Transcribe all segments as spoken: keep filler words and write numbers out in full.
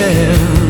care.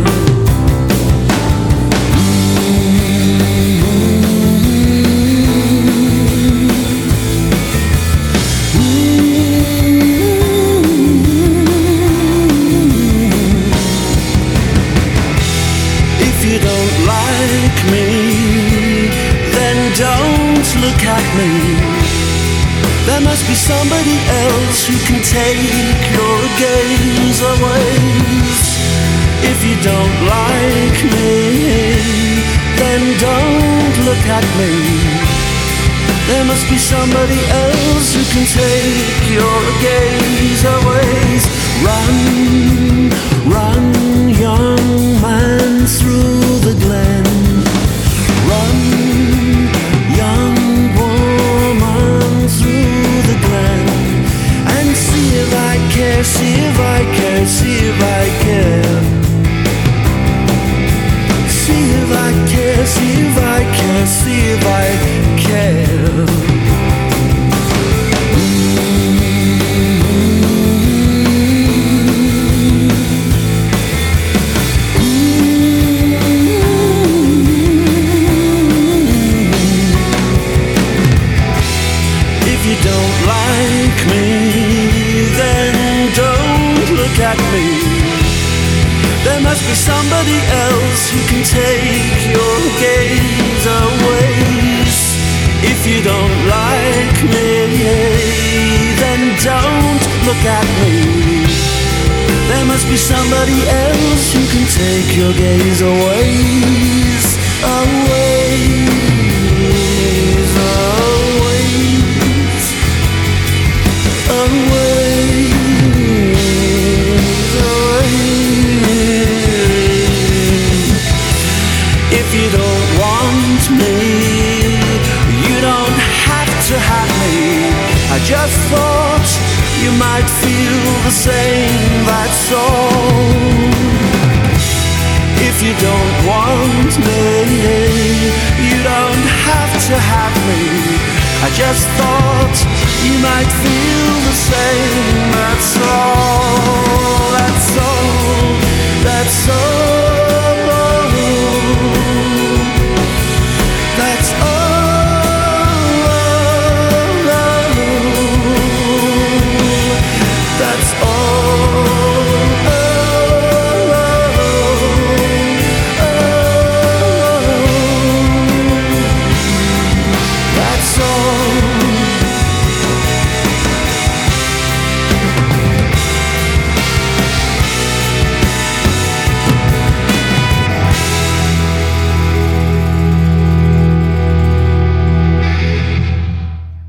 If you don't like me, then don't look at me. There must be somebody else who can take your gaze away. If you don't like me, then don't look at me. There must be somebody else who can take your gaze away. Run, run, young man, through the glen. Run, young woman, through the glen. And see if I care, see if I care, see if I care. See if I care, see if I care, see if I care. If you don't like me, then don't look at me. There must be somebody else who can take your gaze away. If you don't like me, then don't look at me. There must be somebody else who can take your gaze away. Away, away, away. If you don't want me, you don't have to have me. I just thought you might feel the same, that's all. If you don't want me, you don't have to have me. I just thought you might feel the same, that's all.